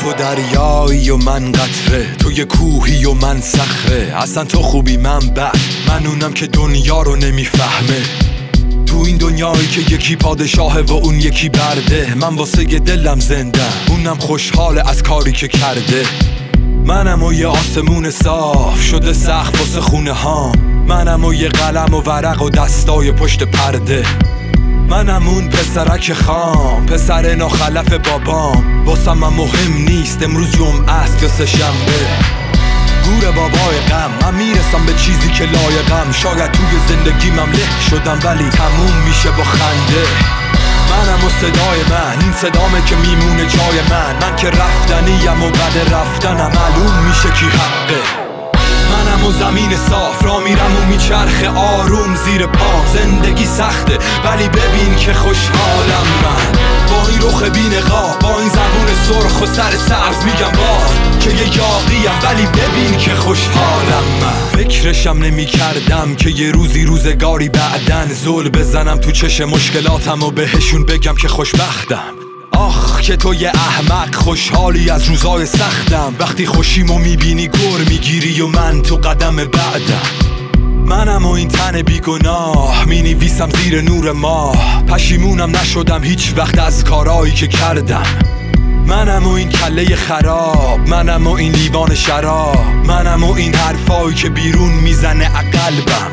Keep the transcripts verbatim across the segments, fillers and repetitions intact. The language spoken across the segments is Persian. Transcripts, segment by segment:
تو دریایی و من قطره، تو یه کوهی و من صخره. اصلا تو خوبی من بد، من اونم که دنیا رو نمیفهمه. تو این دنیایی که یکی پادشاهه و اون یکی برده، من واسه یه دلم زنده، اونم خوشحاله از کاری که کرده. منم و یه آسمون صاف شده سقف واسه خونه هام، منم و یه قلم و ورق و دستای پشت پرده. منم اون پسرک خام، پسر ناخلف بابام. واسم من مهم نیست امروز جمعه است یا سه شنبه. گور بابای غم، من میرسم به چیزی که لایقم. شاید توی زندگیم له شدم ولی تموم میشه با خنده. منم و صدای من، این صدامه که میمونه جای من. من که رفتنیم و بعد رفتنم معلوم میشه کی حقه. منم و زمین صاف را میرم و میچرخه آروم زیر پام. زندگی سخته ولی ببین که خوشحالم من. با این رخ بی نقاب، با این زبون سرخ و سر سبز میگم باز که یه یاقیم ولی ببین که خوشحالم من. فکرشم نمی کردم که یه روزی روزگاری بعدن زل بزنم تو چش مشکلاتم و بهشون بگم که خوشبختم. آخ که تو یه احمق خوشحالی از روزای سختم. وقتی خوشیمو میبینی گر میگیری و من تو قدم بعدم. منم و این تن بیگناه مینویسم زیر نور ماه. پشیمونم نشدم هیچ وقت از کارایی که کردم. منم و این کله خراب، منم و این لیوان شراب، منم و این حرفایی که بیرون میزنه قلبم.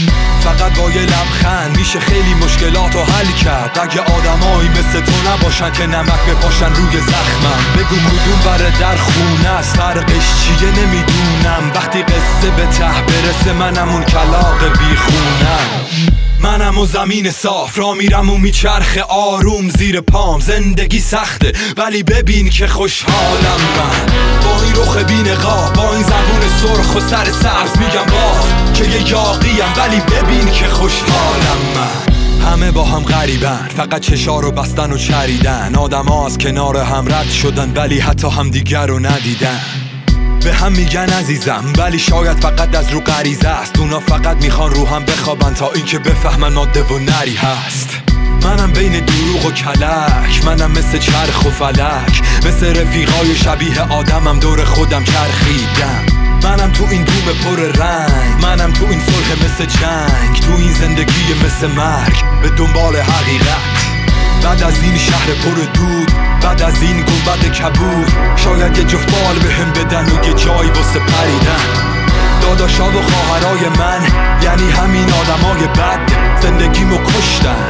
فقط با یه لبخند میشه خیلی مشکلاتو حل کرد. اگه آدمایی مثل تو نباشن که نمک بپاشن روی زخمم. بگو کدوم بره در خونه است، فرقش چیه نمیدونم. وقتی قصه به ته برسه منم اون کلاغ بیخونم. منم و زمین صاف را میرم و میچرخه آروم زیر پام. زندگی سخته ولی ببین که خوشحالم من. با این رخ بی نقاب، با این زبون سرخ و سر سبز میگم باز که یه یاقیم ولی ببین که خوشحالم من. همه با هم غریبن، فقط چشا رو بستن و چریدن. آدم ها از کنار هم رد شدن ولی حتی هم دیگر رو ندیدن. به هم میگن عزیزم ولی شاید فقط از رو غریزه است. اونا فقط میخوان رو هم بخوابن تا اینکه بفهمن ماده و نری هست. منم بین دروغ و کلک، منم مثل چرخ و فلک، مثل رفیقای شبیه آدمم دور خودم چرخیدم. منم تو این دوم پر رنگ، منم تو این صلح مثل جنگ، تو این زندگی مثل مرگ به دنبال حقیقت. بعد از این شهر پر دود، بعد از این گنبد کبود، شاید یه جفت بال بهم بدن و یه جایی واسه پریدن. داداشا و خواهرای من یعنی همین آدمای بد زندگیمو کشتن.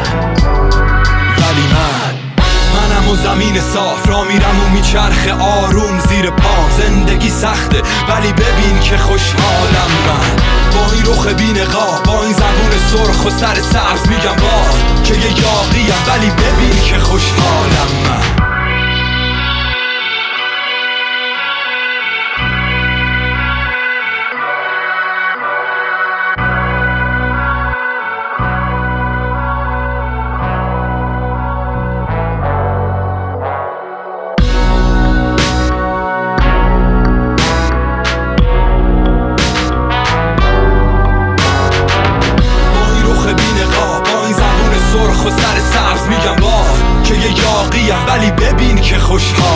ولی من منم و زمین صاف را میرم و میچرخه آروم زیر پام. زندگی سخته ولی ببین که خوشحالم من. با این رخ بی نقاب، با این زبون سرخ و سر سبز میگم باز که یه یاقیم ولی ببین که خوشحالم من. و سر سبز میگم باز که یه یاقیم ولی ببین که خوشحال